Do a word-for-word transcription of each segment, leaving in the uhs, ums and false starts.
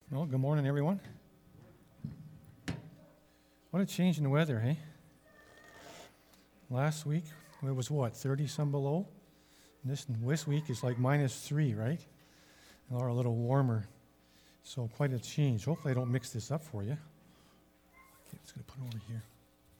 Well, good morning, everyone. What a change in the weather, hey? Last week, it was what, thirty-some below? And this, this week is like minus three, right? Or a little warmer. So quite a change. Hopefully I don't mix this up for you. Okay, I'm just going to put it over here.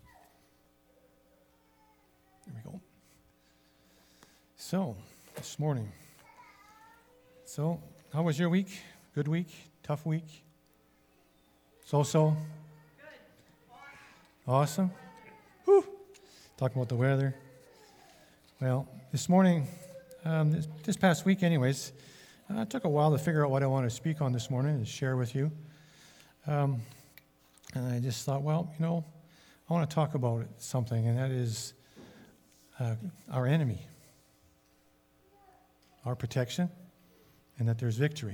There we go. So, this morning. So, how was your week? Good week? Tough week? So-so? Good. Awesome? Whew. Talking about the weather. Well, this morning, um, this, this past week anyways, uh, it took a while to figure out what I want to speak on this morning and share with you. Um, and I just thought, well, you know, I want to talk about something, and that is uh, our enemy, our protection, and that there's victory.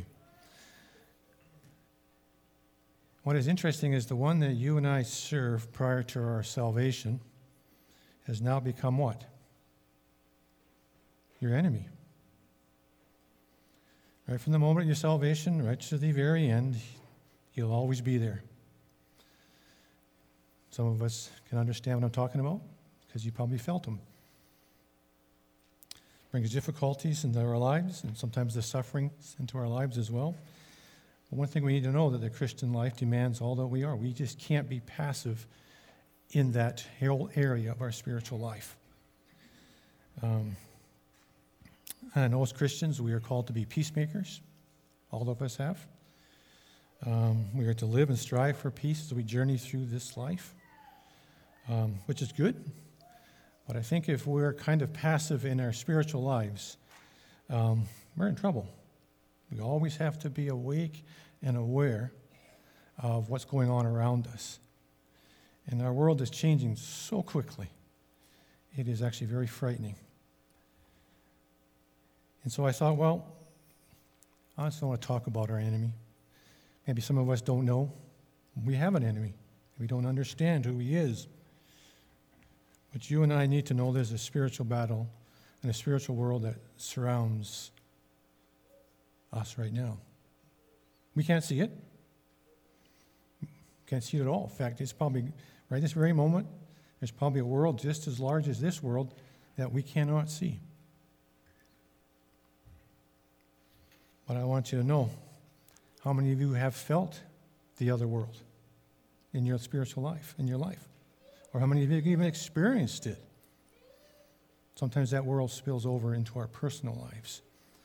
What is interesting is the one that you and I served prior to our salvation has now become what? Your enemy. Right from the moment of your salvation, right to the very end, he'll always be there. Some of us can understand what I'm talking about because you probably felt him. Brings difficulties into our lives and sometimes the sufferings into our lives as well. But one thing we need to know that the Christian life demands all that we are. We just can't be passive in that whole area of our spiritual life. Um, I know as Christians we are called to be peacemakers. All of us have. Um, we are to live and strive for peace as we journey through this life, um, which is good. But I think if we're kind of passive in our spiritual lives, um, we're in trouble. We always have to be awake and aware of what's going on around us. And our world is changing so quickly. It is actually very frightening. And so I thought, well, I just want to talk about our enemy. Maybe some of us don't know. We have an enemy. We don't understand who he is. But you and I need to know there's a spiritual battle and a spiritual world that surrounds us right now. We can't see it. Can't see it at all. In fact, it's probably, right this very moment, there's probably a world just as large as this world that we cannot see. But I want you to know, how many of you have felt the other world in your spiritual life, in your life? Or how many of you have even experienced it? Sometimes that world spills over into our personal lives.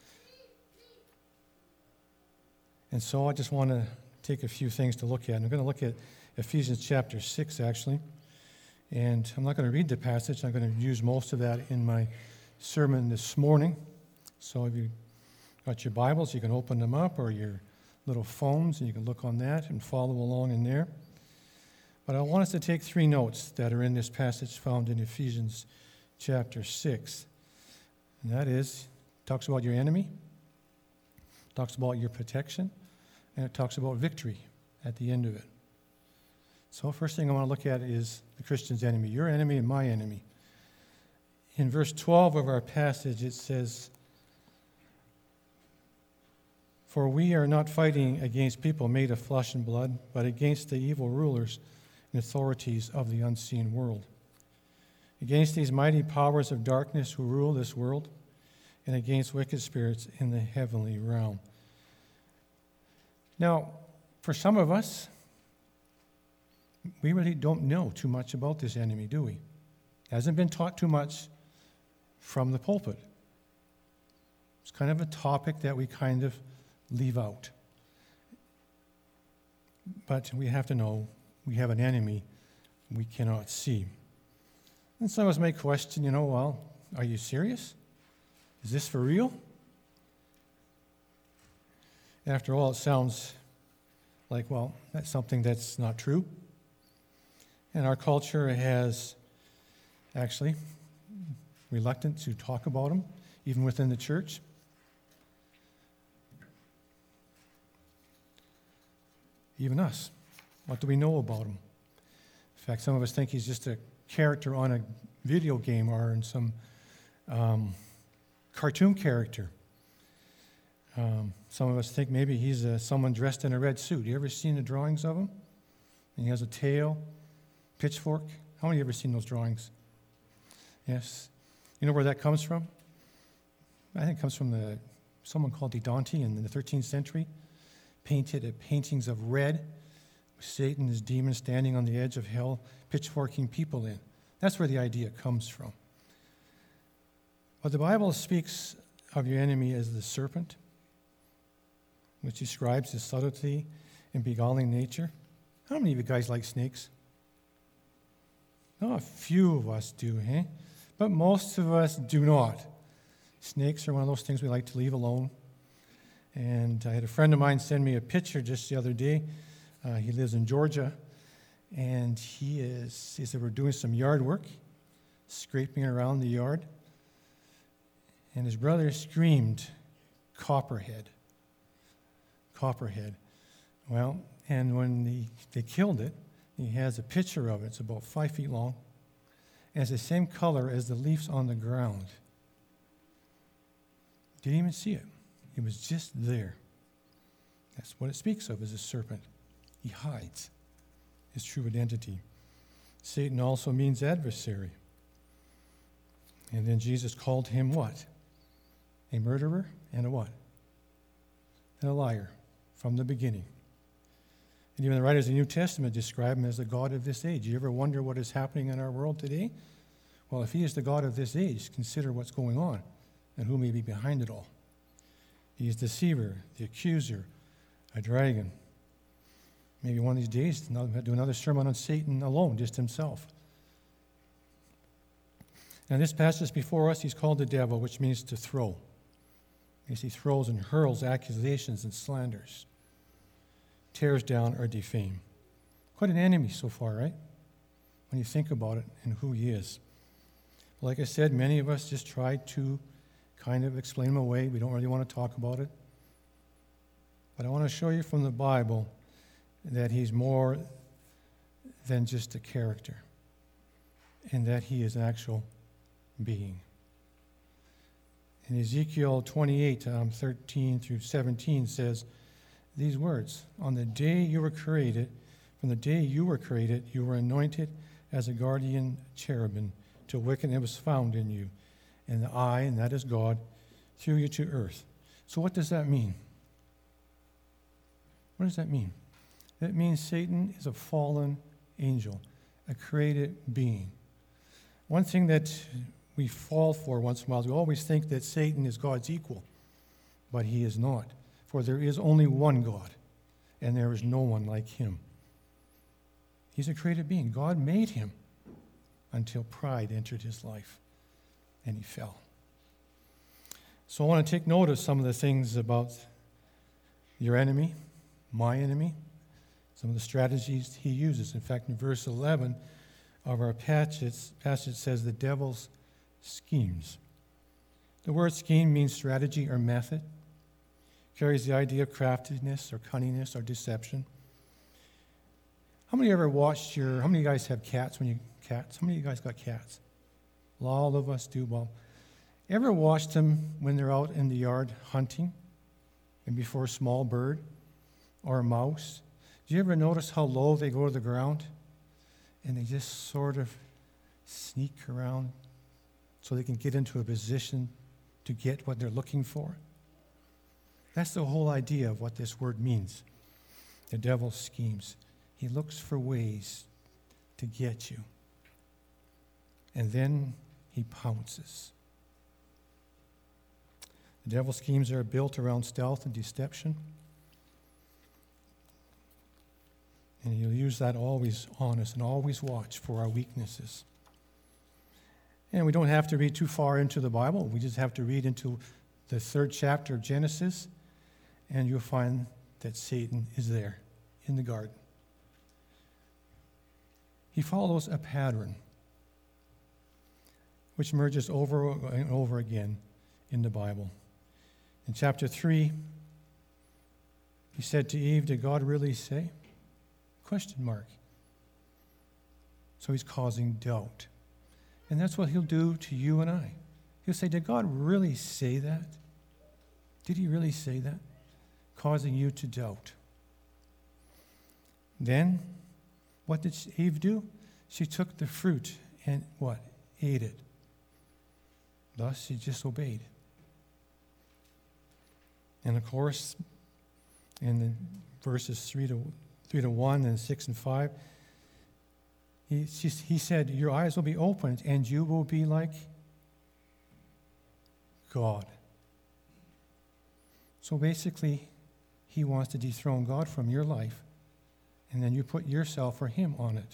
And so I just want to take a few things to look at. And I'm going to look at Ephesians chapter six, actually. And I'm not going to read the passage. I'm going to use most of that in my sermon this morning. So if you've got your Bibles, you can open them up, or your little phones, and you can look on that and follow along in there. But I want us to take three notes that are in this passage found in Ephesians chapter six. And that is, it talks about your enemy, it talks about your protection, and it talks about victory at the end of it. So first thing I want to look at is the Christian's enemy, your enemy and my enemy. In verse twelve of our passage, it says, "For we are not fighting against people made of flesh and blood, but against the evil rulers and authorities of the unseen world, against these mighty powers of darkness who rule this world, and against wicked spirits in the heavenly realm." Now, for some of us, we really don't know too much about this enemy, do we? It hasn't been taught too much from the pulpit. It's kind of a topic that we kind of leave out. But we have to know we have an enemy we cannot see. And some of us may question, you know, well, are you serious? Is this for real? After all, it sounds like, well, that's something that's not true. And our culture has actually reluctant to talk about them, even within the church. Even us. What do we know about him? In fact, some of us think he's just a character on a video game or in some um, cartoon character. Um, some of us think maybe he's uh, someone dressed in a red suit. You ever seen the drawings of him? And he has a tail, pitchfork. How many of you ever seen those drawings? Yes. You know where that comes from? I think it comes from the someone called Dante in the thirteenth century. Painted uh, paintings of red, with Satan, his demon, standing on the edge of hell, pitchforking people in. That's where the idea comes from. But the Bible speaks of your enemy as the serpent, which describes his subtlety and beguiling nature. How many of you guys like snakes? Oh, a few of us do, eh? But most of us do not. Snakes are one of those things we like to leave alone. And I had a friend of mine send me a picture just the other day. Uh, he lives in Georgia, and he is, he said, we're doing some yard work, scraping around the yard. And his brother screamed, "Copperhead. Copperhead." Well, and when the, they killed it, he has a picture of it. It's about five feet long. And it's the same color as the leaves on the ground. Didn't even see it. It was just there. That's what it speaks of as a serpent. He hides his true identity. Satan also means adversary. And then Jesus called him what? A murderer and a what? And a liar from the beginning. And even the writers of the New Testament describe him as the God of this age. You ever wonder what is happening in our world today? Well, if he is the God of this age, consider what's going on and who may be behind it all. He is the deceiver, the accuser, a dragon. Maybe one of these days, I'll do another sermon on Satan alone, just himself. Now, this passage before us, he's called the devil, which means to throw. As he throws and hurls accusations and slanders, tears down or defame. Quite an enemy so far, right? When you think about it and who he is. Like I said, many of us just try to kind of explain him away. We don't really want to talk about it. But I want to show you from the Bible that he's more than just a character, and that he is an actual being. In Ezekiel twenty-eight, um, thirteen through seventeen says these words, "On the day you were created, from the day you were created, you were anointed as a guardian cherubim till wickedness was found in you. And the I, and that is God, threw you to earth." So what does that mean? What does that mean? That means Satan is a fallen angel, a created being. One thing that we fall for once in a while is we always think that Satan is God's equal, but he is not. For there is only one God, and there is no one like him. He's a created being. God made him until pride entered his life, and he fell. So I want to take note of some of the things about your enemy, my enemy, some of the strategies he uses. In fact, in verse eleven of our passage, passage says the devil's schemes. The word scheme means strategy or method. Carries the idea of craftiness or cunningness or deception. How many ever watched your, how many of you guys have cats when you, cats? How many of you guys got cats? All of us do. Well, ever watched them when they're out in the yard hunting, and before a small bird or a mouse? Do you ever notice how low they go to the ground? And they just sort of sneak around so they can get into a position to get what they're looking for? That's the whole idea of what this word means. The devil schemes. He looks for ways to get you. And then he pounces. The devil's schemes are built around stealth and deception. And he'll use that always on us and always watch for our weaknesses. And we don't have to read too far into the Bible. We just have to read into the third chapter of Genesis, and you'll find that Satan is there in the garden. He follows a pattern which emerges over and over again in the Bible. In chapter three, he said to Eve, "Did God really say?" Question mark. So he's causing doubt. And that's what he'll do to you and I. He'll say, "Did God really say that?" Did he really say that? Causing you to doubt. Then, what did Eve do? She took the fruit and what? Ate it. Thus, she disobeyed. And of course, in the verses three to three to one and six and five, he she, he said, "Your eyes will be opened, and you will be like God." So basically, he wants to dethrone God from your life, and then you put yourself or him on it.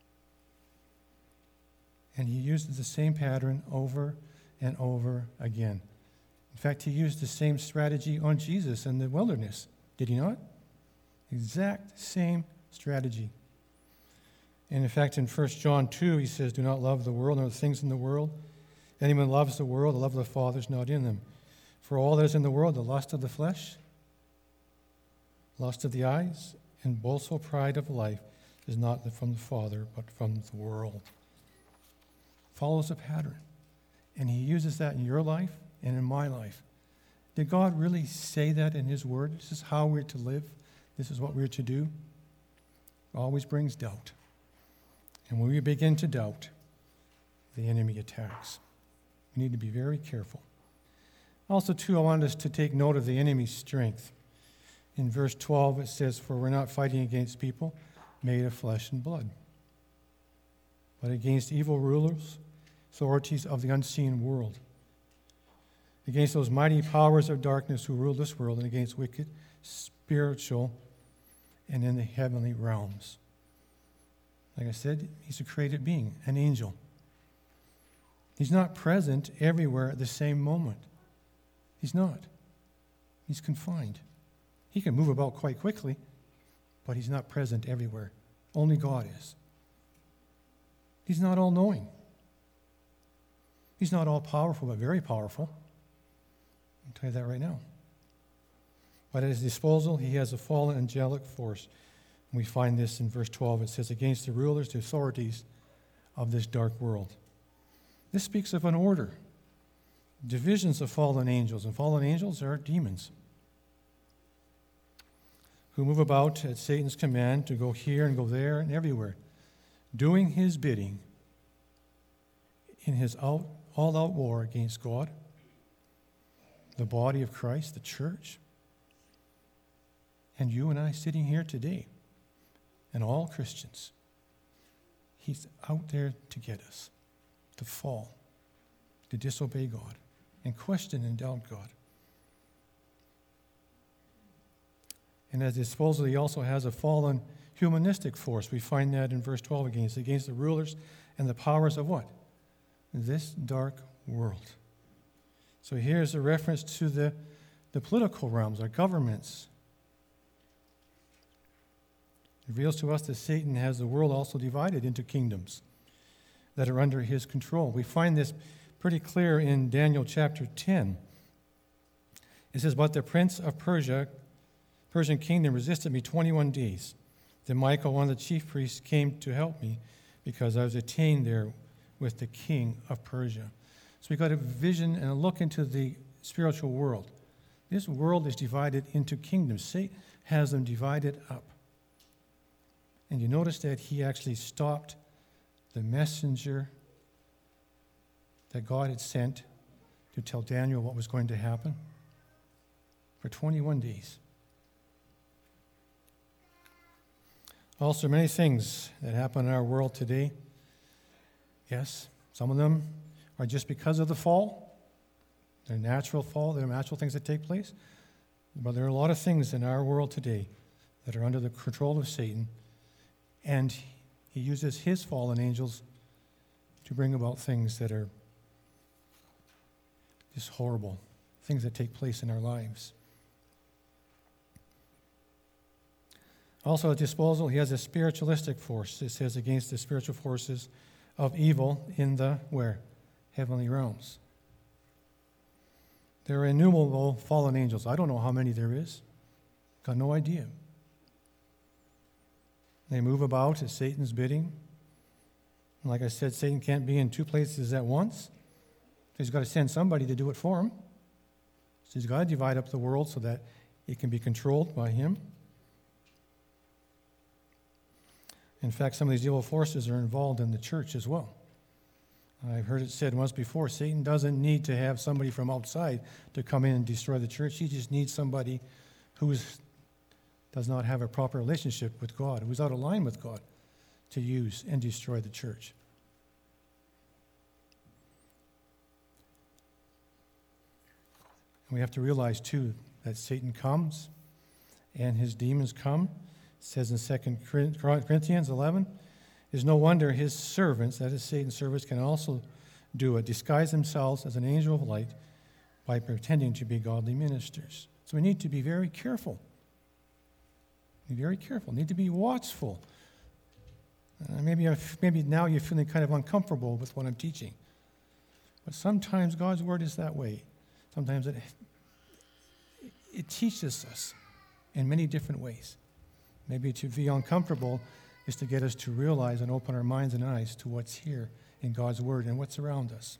And he uses the same pattern over and over again. In fact, he used the same strategy on Jesus in the wilderness. Did he not? Exact same strategy. And in fact, in First John two, he says, "Do not love the world nor the things in the world. Anyone loves the world, the love of the Father is not in them. For all that is in the world, the lust of the flesh, lust of the eyes, and boastful pride of life is not from the Father, but from the world." Follows a pattern. And he uses that in your life and in my life. Did God really say that in his word? This is how we're to live. This is what we're to do. It always brings doubt. And when we begin to doubt, the enemy attacks. We need to be very careful. Also, too, I want us to take note of the enemy's strength. In verse twelve, it says, "For we're not fighting against people made of flesh and blood, but against evil rulers, authorities of the unseen world, against those mighty powers of darkness who rule this world, and against wicked, spiritual, and in the heavenly realms." Like I said, he's a created being, an angel. He's not present everywhere at the same moment. He's not. He's confined. He can move about quite quickly, but he's not present everywhere. Only God is. He's not all-knowing. He's not all-powerful, but very powerful. I'll tell you that right now. But at his disposal, he has a fallen angelic force. And we find this in verse twelve. It says, "Against the rulers, the authorities of this dark world." This speaks of an order. Divisions of fallen angels. And fallen angels are demons who move about at Satan's command to go here and go there and everywhere, doing his bidding in his out, all-out war against God, the body of Christ, the church, and you and I sitting here today, and all Christians. He's out there to get us, to fall, to disobey God, and question and doubt God. And at his disposal, he also has a fallen humanistic force. We find that in verse twelve again. It's against the rulers and the powers of what? This dark world. So here's a reference to the, the political realms, our governments. It reveals to us that Satan has the world also divided into kingdoms that are under his control. We find this pretty clear in Daniel chapter ten. It says, "But the prince of Persia, Persian kingdom resisted me twenty-one days. Then Michael, one of the chief priests, came to help me because I was detained there with the king of Persia." So we got a vision and a look into the spiritual world. This world is divided into kingdoms. Satan has them divided up. And you notice that he actually stopped the messenger that God had sent to tell Daniel what was going to happen for twenty-one days. Also, many things that happen in our world today, yes, some of them are just because of the fall. They're natural fall, they're natural things that take place. But there are a lot of things in our world today that are under the control of Satan, and he uses his fallen angels to bring about things that are just horrible, things that take place in our lives. Also at disposal, he has a spiritualistic force. It says against the spiritual forces of evil in the, where? Heavenly realms. There are innumerable fallen angels. I don't know how many there is. Got no idea. They move about at Satan's bidding. And like I said, Satan can't be in two places at once. He's got to send somebody to do it for him. So he's got to divide up the world so that it can be controlled by him. In fact, some of these evil forces are involved in the church as well. I've heard it said once before, Satan doesn't need to have somebody from outside to come in and destroy the church. He just needs somebody who does not have a proper relationship with God, who's out of line with God, to use and destroy the church. And we have to realize, too, that Satan comes and his demons come. It says in Second Corinthians eleven, it's no wonder his servants, that is Satan's servants, can also do it, disguise themselves as an angel of light by pretending to be godly ministers. So we need to be very careful. Be very careful. Need to be watchful. Uh, maybe, maybe now you're feeling kind of uncomfortable with what I'm teaching. But sometimes God's word is that way. Sometimes it, it teaches us in many different ways. Maybe to be uncomfortable is to get us to realize and open our minds and eyes to what's here in God's word and what's around us.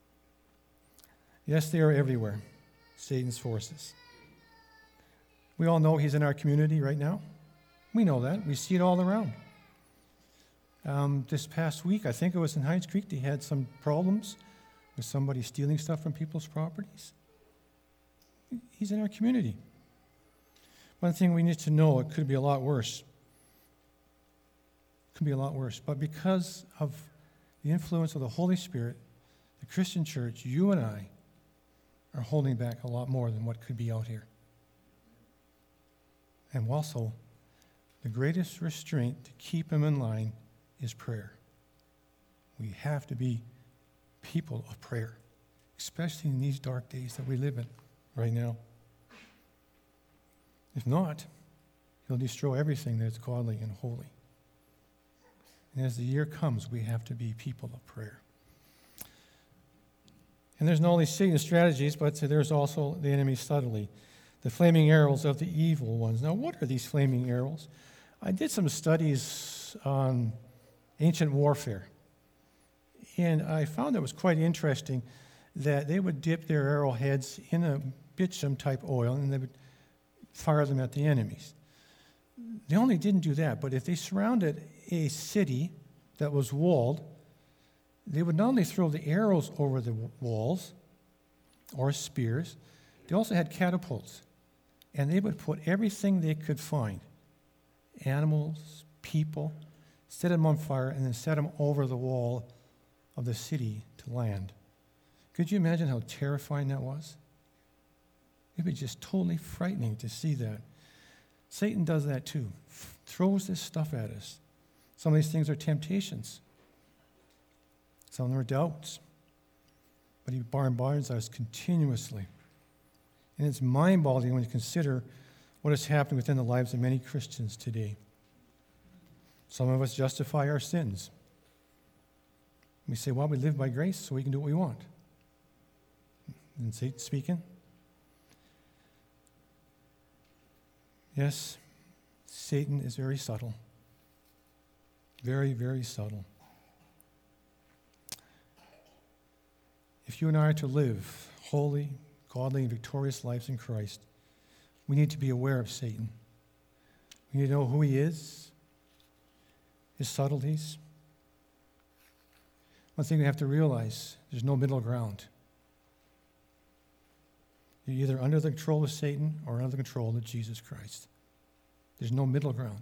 Yes, they are everywhere, Satan's forces. We all know he's in our community right now. We know that. We see it all around. Um, this past week, I think it was in Hinds Creek, they had some problems with somebody stealing stuff from people's properties. He's in our community. One thing we need to know, it could be a lot worse. It could be a lot worse. But because of the influence of the Holy Spirit, the Christian church, you and I, are holding back a lot more than what could be out here. And also, the greatest restraint to keep him in line is prayer. We have to be people of prayer, especially in these dark days that we live in right now. If not, he'll destroy everything that's godly and holy. And as the year comes, we have to be people of prayer. And there's not only Satan's strategies, but there's also the enemy's subtlety. The flaming arrows of the evil ones. Now, what are these flaming arrows? I did some studies on ancient warfare, and I found it was quite interesting that they would dip their arrowheads in a bitumen-type oil, and they would fire them at the enemies. They only didn't do that, but if they surrounded a city that was walled, they would not only throw the arrows over the walls or spears, they also had catapults. And they would put everything they could find, animals, people, set them on fire, and then set them over the wall of the city to land. Could you imagine how terrifying that was? It would be just totally frightening to see that. Satan does that too, F- throws this stuff at us. Some of these things are temptations. Some of them are doubts. But he bombards us continuously. And it's mind-boggling when you consider what is happening within the lives of many Christians today. Some of us justify our sins. We say, well, we live by grace, so we can do what we want. And Satan speaking. Yes, Satan is very subtle. Very, very subtle. If you and I are to live holy, godly, and victorious lives in Christ, we need to be aware of Satan. We need to know who he is, his subtleties. One thing we have to realize, there's no middle ground. You're either under the control of Satan or under the control of Jesus Christ. There's no middle ground.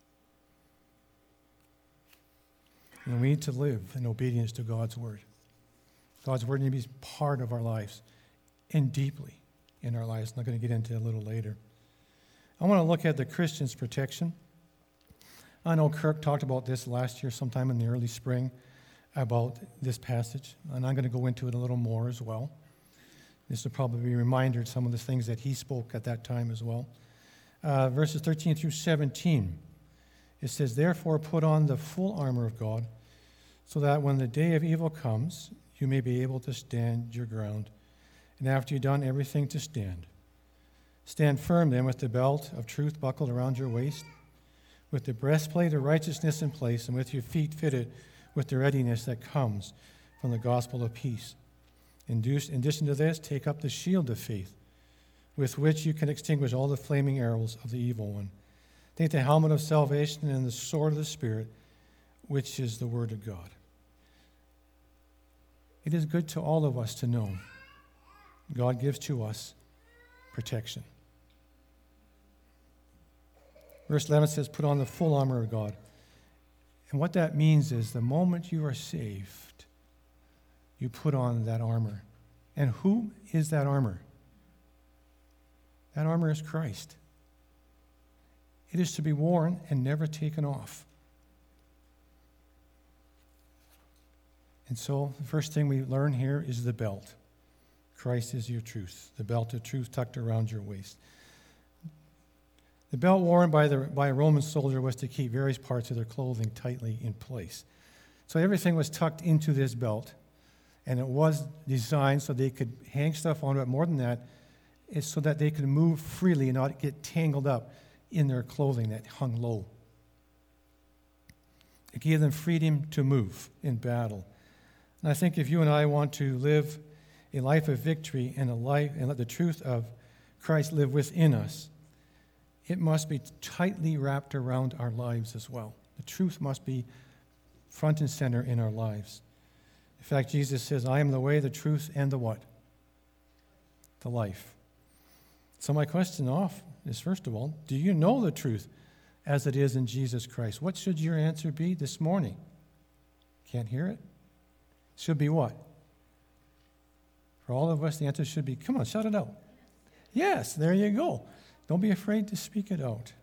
And we need to live in obedience to God's word. God's word needs to be part of our lives and deeply in our lives. I'm not going to get into it a little later. I want to look at the Christian's protection. I know Kirk talked about this last year sometime in the early spring about this passage, and I'm going to go into it a little more as well. This will probably be a reminder of some of the things that he spoke at that time as well. Uh, verses thirteen through seventeen. It says, therefore put on the full armor of God, so that when the day of evil comes, you may be able to stand your ground. And after you've done everything, to stand. Stand firm then with the belt of truth buckled around your waist, with the breastplate of righteousness in place, and with your feet fitted with the readiness that comes from the gospel of peace. In addition to this, take up the shield of faith, with which you can extinguish all the flaming arrows of the evil one. Take the helmet of salvation and the sword of the Spirit, which is the Word of God. It is good to all of us to know God gives to us protection. Verse eleven says, put on the full armor of God. And what that means is the moment you are saved, you put on that armor. And who is that armor? That armor is Christ. It is to be worn and never taken off. And so the first thing we learn here is the belt. Christ is your truth, the belt of truth tucked around your waist. The belt worn by, the, by a Roman soldier was to keep various parts of their clothing tightly in place. So everything was tucked into this belt, and it was designed so they could hang stuff on it. More than that, it's so that they could move freely and not get tangled up in their clothing that hung low. It gave them freedom to move in battle. And I think if you and I want to live a life of victory and a life and let the truth of Christ live within us, it must be tightly wrapped around our lives as well. The truth must be front and center in our lives. In fact, Jesus says, I am the way, the truth, and the what? The life. So my question off is, first of all, do you know the truth as it is in Jesus Christ? What should your answer be this morning? Can't hear it? Should be what? For all of us, the answer should be, come on, shout it out. Yes, there you go. Don't be afraid to speak it out.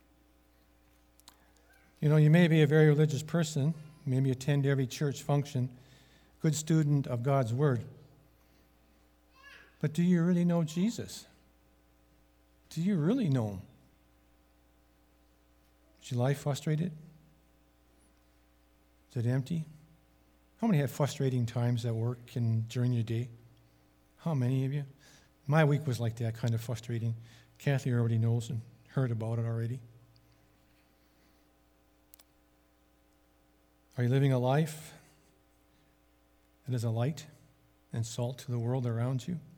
You know, you may be a very religious person, maybe attend every church function, good student of God's Word. But do you really know Jesus? Do you really know Him? Is your life frustrated? Is it empty? How many have frustrating times at work and during your day? How many of you? My week was like that, kind of frustrating. Kathy already knows and heard about it already. Are you living a life that is a light and salt to the world around you?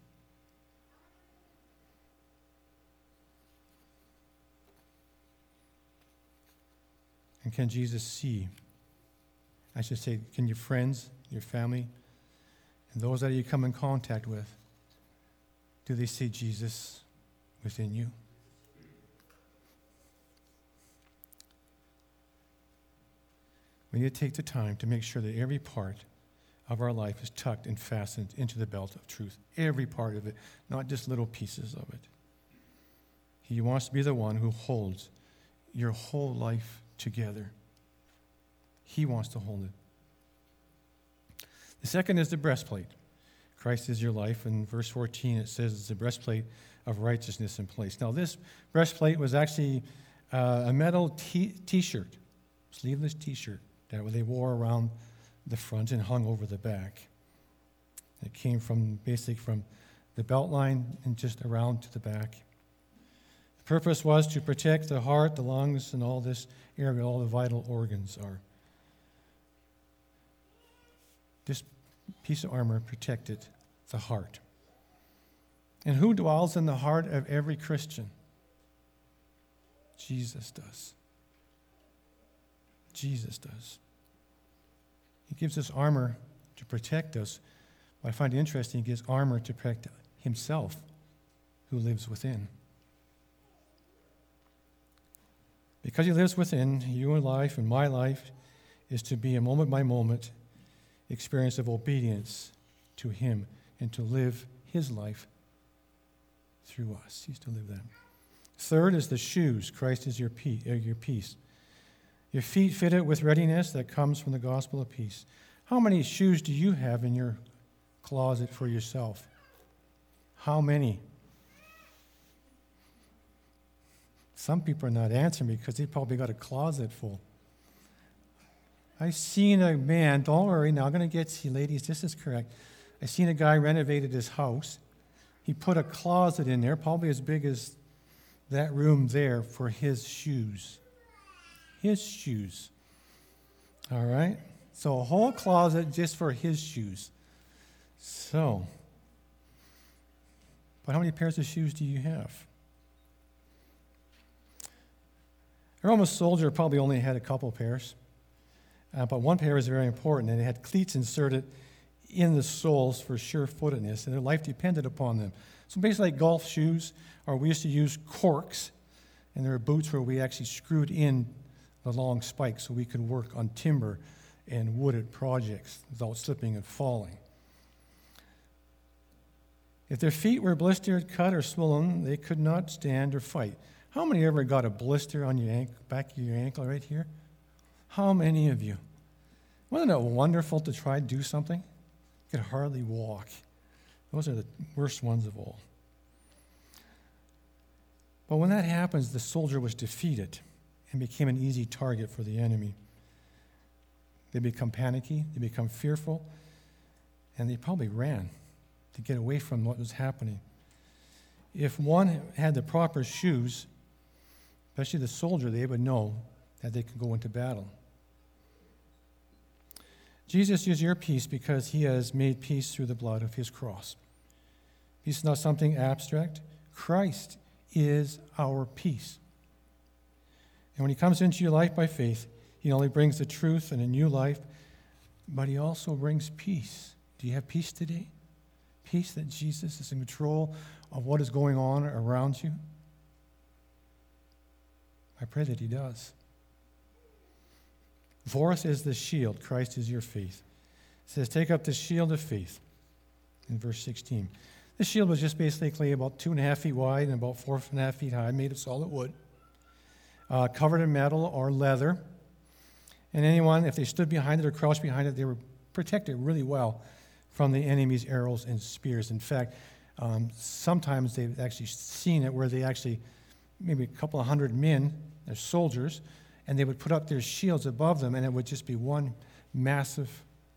And can Jesus see? I should say, can your friends, your family, and those that you come in contact with, do they see Jesus within you? We need to take the time to make sure that every part of our life is tucked and fastened into the belt of truth. Every part of it, not just little pieces of it. He wants to be the one who holds your whole life together. He wants to hold it. The second is the breastplate. Christ is your life. In verse fourteen, it says it's the breastplate of righteousness in place. Now, this breastplate was actually uh, a metal t- t-shirt, sleeveless t-shirt that they wore around the front and hung over the back. It came from basically from the belt line and just around to the back. The purpose was to protect the heart, the lungs, and all this area, all the vital organs are. This piece of armor protected the heart. And who dwells in the heart of every Christian? Jesus does. Jesus does. He gives us armor to protect us. I find it interesting, he gives armor to protect himself who lives within. Because he lives within, your life and my life is to be a moment-by-moment experience of obedience to him and to live his life through us. He's to live that. Third is the shoes. Christ is your peace. Your peace. Your feet fitted with readiness that comes from the gospel of peace. How many shoes do you have in your closet for yourself? How many? Some people are not answering because they probably got a closet full. I've seen a man, don't worry, now I'm going to get to you ladies, this is correct. I've seen a guy renovated his house. He put a closet in there, probably as big as that room there, for his shoes. His shoes. All right? So a whole closet just for his shoes. So, But how many pairs of shoes do you have? A Roman soldier probably only had a couple pairs, uh, but one pair was very important, and it had cleats inserted in the soles for sure-footedness, and their life depended upon them. So basically like golf shoes, or we used to use corks, and there were boots where we actually screwed in the long spikes so we could work on timber and wooded projects without slipping and falling. If their feet were blistered, cut, or swollen, they could not stand or fight. How many ever got a blister on your ankle, back of your ankle right here? How many of you? Wasn't it wonderful to try to do something? You could hardly walk. Those are the worst ones of all. But when that happens, the soldier was defeated and became an easy target for the enemy. They become panicky, they become fearful, and they probably ran to get away from what was happening. If one had the proper shoes, especially the soldier, they would know that they could go into battle. Jesus is your peace because he has made peace through the blood of his cross. Peace is not something abstract. Christ is our peace. And when he comes into your life by faith, he not only brings the truth and a new life, but he also brings peace. Do you have peace today? Peace that Jesus is in control of what is going on around you? I pray that he does. For us is the shield. Christ is your faith. It says, take up the shield of faith in verse sixteen. The shield was just basically about two and a half feet wide and about four and a half feet high, made of solid wood, uh, covered in metal or leather. And anyone, if they stood behind it or crouched behind it, they were protected really well from the enemy's arrows and spears. In fact, um, sometimes they've actually seen it where they actually, maybe a couple of hundred men, they're soldiers, and they would put up their shields above them, and it would just be one massive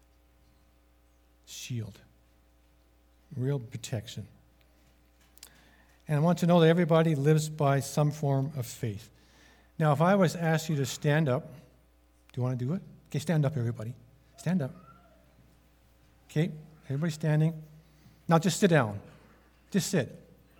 shield. Real protection. And I want to know that everybody lives by some form of faith. Now, if I was to ask you to stand up, do you want to do it? Okay, stand up, everybody. Stand up. Okay, everybody standing. Now just sit down. Just sit.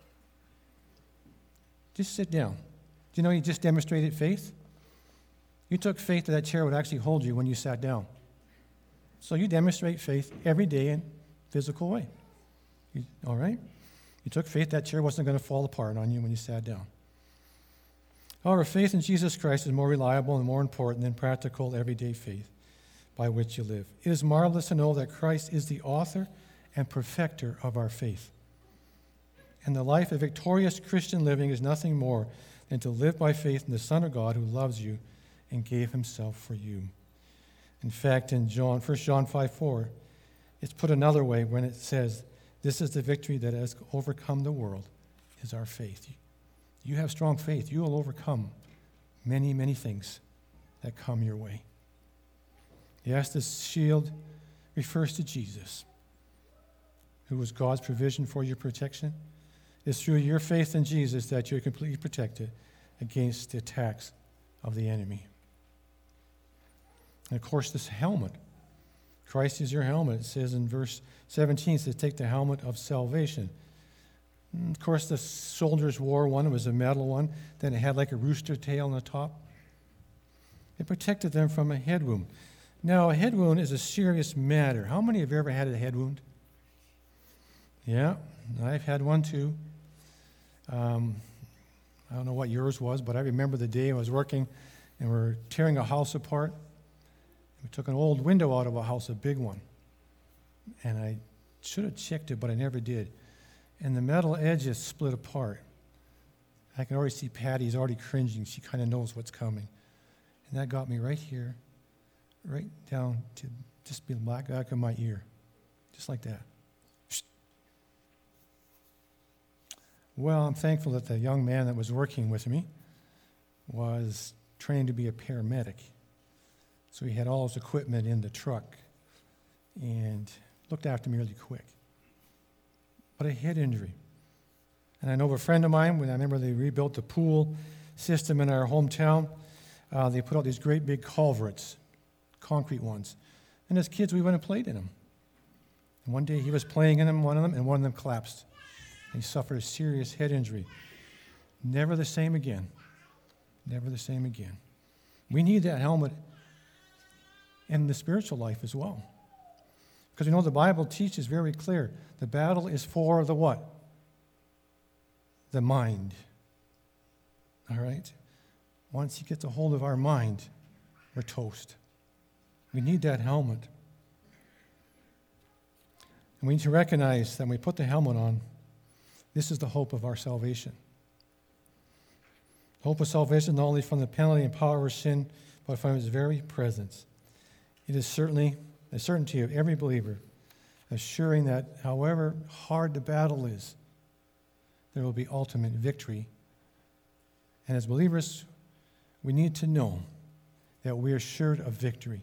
Just sit down. Do you know you just demonstrated faith? You took faith that that chair would actually hold you when you sat down. So you demonstrate faith every day in a physical way. You, all right? You took faith that chair wasn't going to fall apart on you when you sat down. However, faith in Jesus Christ is more reliable and more important than practical everyday faith by which you live. It is marvelous to know that Christ is the author and perfecter of our faith. And the life of victorious Christian living is nothing more than to live by faith in the Son of God who loves you and gave himself for you. In fact, in John, First John five four, it's put another way when it says, this is the victory that has overcome the world, is our faith. You have strong faith. You will overcome many, many things that come your way. Yes, this shield refers to Jesus, who was God's provision for your protection. It's through your faith in Jesus that you're completely protected against the attacks of the enemy. And of course, this helmet. Christ is your helmet. It says in verse seventeen, it says, take the helmet of salvation. And of course, the soldiers wore one. It was a metal one. Then it had like a rooster tail on the top. It protected them from a head wound. Now, a head wound is a serious matter. How many have ever had a head wound? Yeah, I've had one too. Um, I don't know what yours was, but I remember the day I was working and we were tearing a house apart. We took an old window out of a house, a big one. And I should have checked it, but I never did. And the metal edges split apart. I can already see Patty's already cringing. She kind of knows what's coming. And that got me right here, right down to just the back of my ear, just like that. Well, I'm thankful that the young man that was working with me was trained to be a paramedic. So he had all his equipment in the truck and looked after me really quick. But a head injury. And I know of a friend of mine, when I remember they rebuilt the pool system in our hometown, uh, they put out these great big culverts, concrete ones. And as kids, we went and played in them. And one day he was playing in them, one of them, and one of them collapsed. He suffered a serious head injury. Never the same again. Never the same again. We need that helmet in the spiritual life as well. Because we know the Bible teaches very clear, the battle is for the what? The mind. All right? Once he gets a hold of our mind, we're toast. We need that helmet. And we need to recognize that when we put the helmet on, this is the hope of our salvation. Hope of salvation not only from the penalty and power of sin, but from his very presence. It is certainly a certainty of every believer, assuring that however hard the battle is, there will be ultimate victory. And as believers, we need to know that we are assured of victory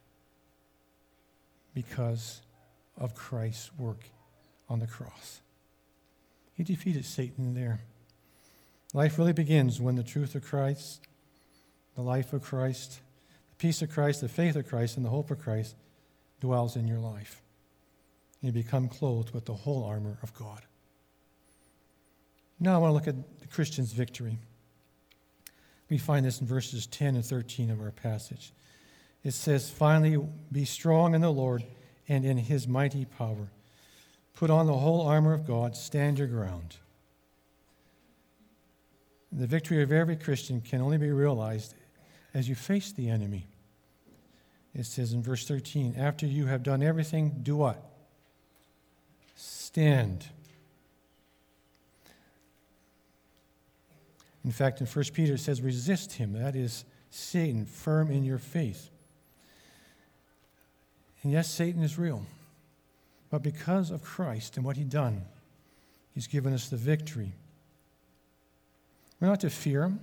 because of Christ's work on the cross. He defeated Satan there. Life really begins when the truth of Christ, the life of Christ, the peace of Christ, the faith of Christ, and the hope of Christ dwells in your life. You become clothed with the whole armor of God. Now I want to look at the Christian's victory. We find this in verses ten and thirteen of our passage. It says, "Finally, be strong in the Lord and in his mighty power. Put on the whole armor of God, stand your ground." The victory of every Christian can only be realized as you face the enemy. It says in verse thirteen, "After you have done everything, do what? Stand." In fact, in First Peter it says, "Resist him," that is Satan, firm in your faith. And yes, Satan is real. But because of Christ and what he's done, he's given us the victory. We're not to fear him.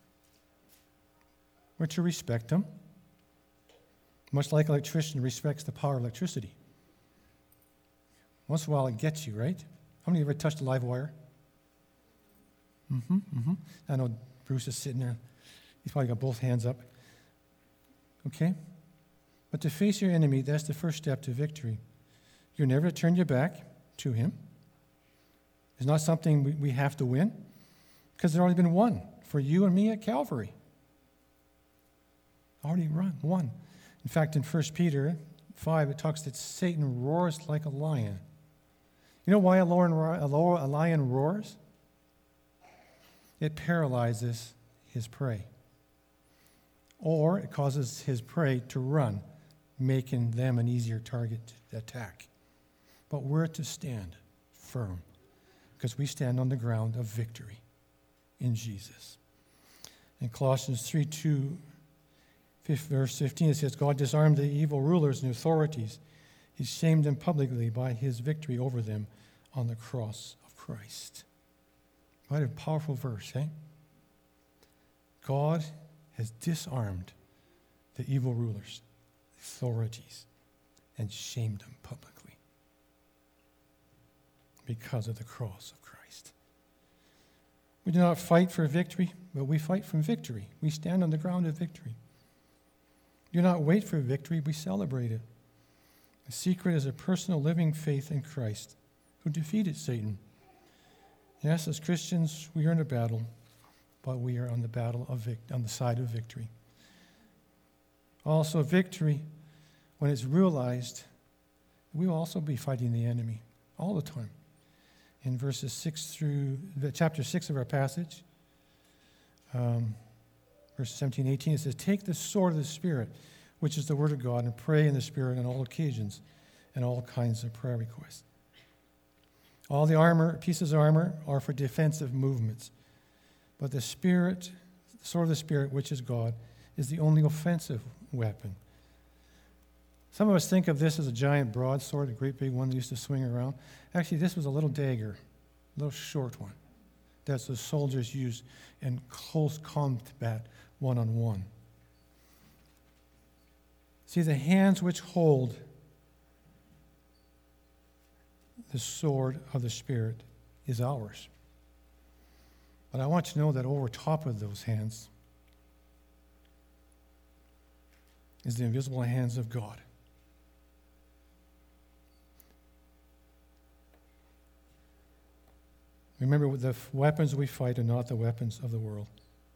We're to respect him. Much like an electrician respects the power of electricity. Once in a while it gets you, right? How many of you ever touched a live wire? Mm-hmm, mm-hmm. I know Bruce is sitting there. He's probably got both hands up. Okay? But to face your enemy, that's the first step to victory. You're never to turn your back to him. It's not something we, we have to win, because there's already been won for you and me at Calvary. Already run, won. In fact, in First Peter five, it talks that Satan roars like a lion. You know why a lion roars? It paralyzes his prey. Or it causes his prey to run, making them an easier target to attack. But we're to stand firm, because we stand on the ground of victory in Jesus. In Colossians three two, verse fifteen, it says, "God disarmed the evil rulers and authorities. He shamed them publicly by his victory over them on the cross of Christ." What a powerful verse, eh? God has disarmed the evil rulers, authorities, and shamed them publicly because of the cross of Christ. We do not fight for victory, but we fight from victory. We stand on the ground of victory. We do not wait for victory, we celebrate it. The secret is a personal living faith in Christ, who defeated Satan. Yes, as Christians, we are in a battle, but we are on the battle of vic- on the side of victory. Also, victory, when it's realized, we will also be fighting the enemy all the time. In verses six through chapter six of our passage, um, verses seventeen, eighteen, it says, "Take the sword of the Spirit, which is the word of God, and pray in the Spirit on all occasions and all kinds of prayer requests." All the armor, pieces of armor, are for defensive movements. But the Spirit, the sword of the Spirit, which is God, is the only offensive weapon. Some of us think of this as a giant broadsword, a great big one that used to swing around. Actually, this was a little dagger, a little short one, that the soldiers used in close combat, one-on-one. See, the hands which hold the sword of the Spirit is ours. But I want you to know that over top of those hands is the invisible hands of God. Remember, the weapons we fight are not the weapons of the world.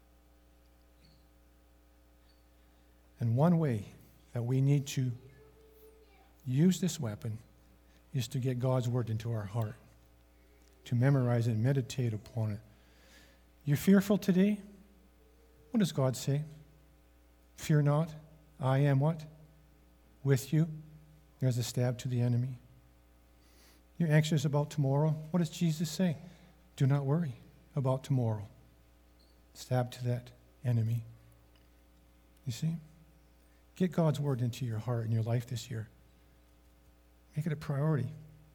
And one way that we need to use this weapon is to get God's word into our heart, to memorize it and meditate upon it. You're fearful today? What does God say? Fear not, I am what? With you. There's a stab to the enemy. You're anxious about tomorrow? What does Jesus say? Do not worry about tomorrow. Stab to that enemy. You see? Get God's word into your heart and your life this year. Make it a priority.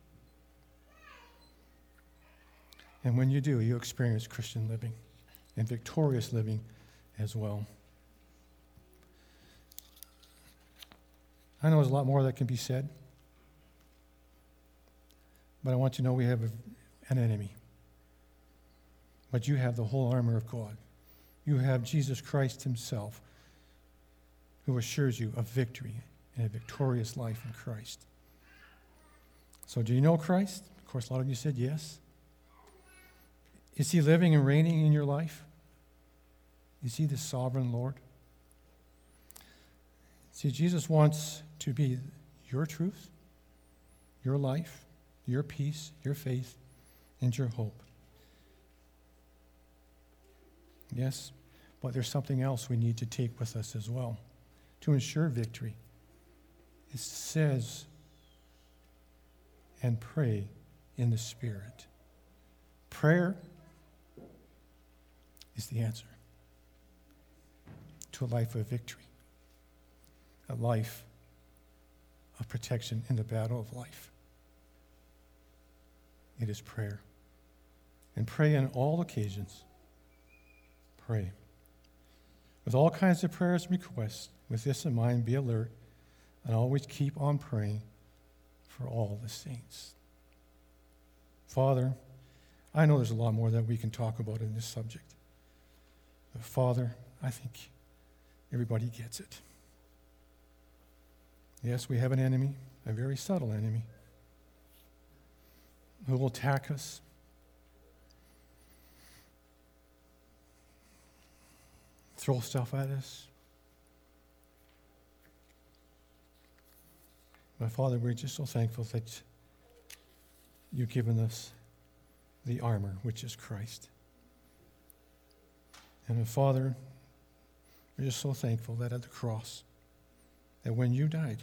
And when you do, you experience Christian living and victorious living as well. I know there's a lot more that can be said, but I want you to know we have a, an enemy. But you have the whole armor of God. You have Jesus Christ himself, who assures you of victory and a victorious life in Christ. So do you know Christ? Of course, a lot of you said yes. Is he living and reigning in your life? Is he the sovereign Lord? See, Jesus wants to be your truth, your life, your peace, your faith, and your hope. Yes, but there's something else we need to take with us as well to ensure victory. It says, and pray in the Spirit. Prayer is the answer to a life of victory, a life of protection in the battle of life. It is prayer. And pray on all occasions. Pray. With all kinds of prayers and requests, with this in mind, be alert and always keep on praying for all the saints. Father, I know there's a lot more that we can talk about in this subject. But Father, I think everybody gets it. Yes, we have an enemy, a very subtle enemy, who will attack us, throw stuff at us. But Father, we're just so thankful that you've given us the armor, which is Christ. And Father, we're just so thankful that at the cross, that when you died,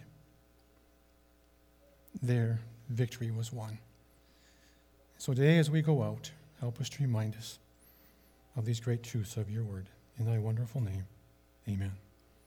there victory was won. So today as we go out, help us to remind us of these great truths of your word. In thy wonderful name, amen.